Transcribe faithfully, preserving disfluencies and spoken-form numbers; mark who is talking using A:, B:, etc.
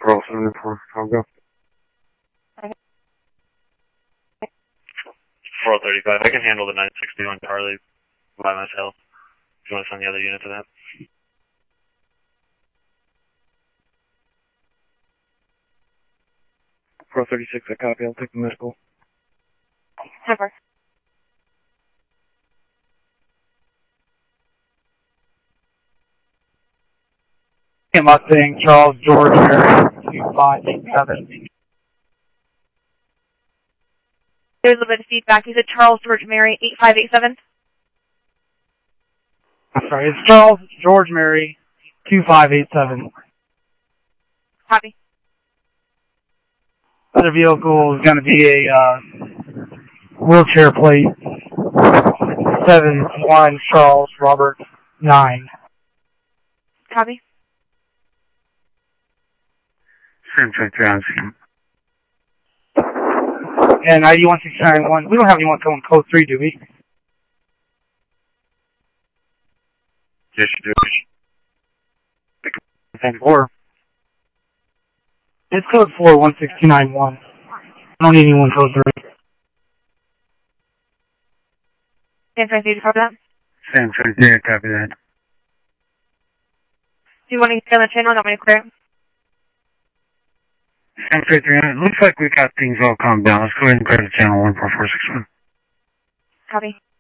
A: Pearl seventy-four, I'll go.
B: Okay.
C: four thirty-five, I can handle the nine sixty-one Charlie by myself. If you want to send the other unit to that.
A: four thirty-six, I copy, I'll take the medical.
B: Never.
D: Mustang, Charles, George, Mary, two five eight seven.
B: There's a little bit of feedback. You said Charles, George, Mary, eight five eight seven?
D: I'm sorry, it's Charles, George, Mary, two five eight seven.
B: Copy.
D: Other vehicle is going to be a uh, wheelchair plate, seven one Charles, Robert, nine.
B: Copy.
A: Same fifty, I'm seeing.
D: And I D one six nine one, we don't have anyone going code three, do we?
A: Yes, you do.
D: ten four. It's code four one six two nine one. I don't need anyone code three.
B: San Francisco, copy that.
A: Same fifty, I copy that.
B: Do you want to get on the channel or not me to clear it?
A: Same fifty, it looks like we got things all calmed down. Let's go ahead and clear the channel one four four six one.
B: Copy.